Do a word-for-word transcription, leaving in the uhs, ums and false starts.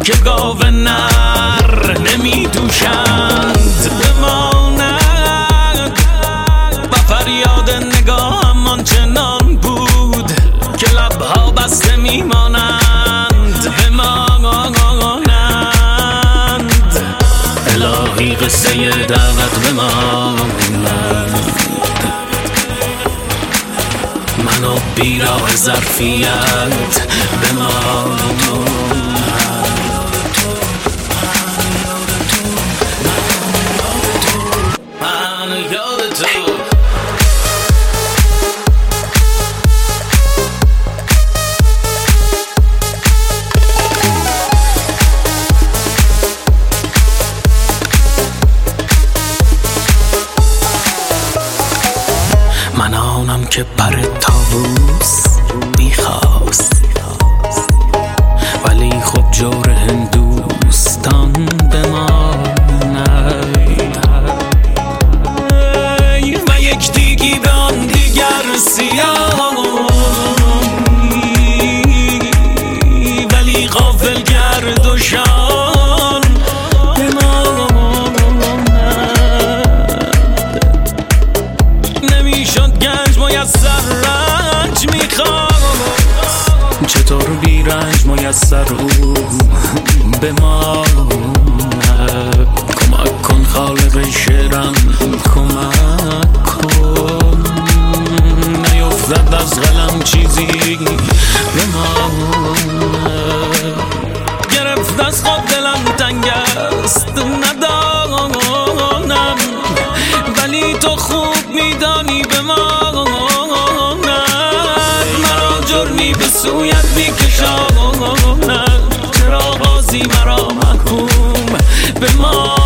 که گاو نر نمی دوشند بماند و فریاد نگاهم آنچنان بود که لبها بسته میمانند بمانند. الهی قصه دعوت بماند، منو بیراه ظرفیت بماند. من آنم که پر طاووس بیخواست، ولی خب جور هندوستان بماند و یک دیگی به آن دیگر سیاه، ولی غافل گرد و شان بماند. نمیشد گنج میسر رنج میخواست، چطور بی رنج میسر او بماند. کمک کن خالق شعرم کمک کن، نیفتد از قلم چیزی بماند. گرفت از خود دلم تنگ است ندانم، ولی تو خوب میدانی بماند. مرا جرمی به سویت میکشاند، چرا بازی مرا محکوم بماند.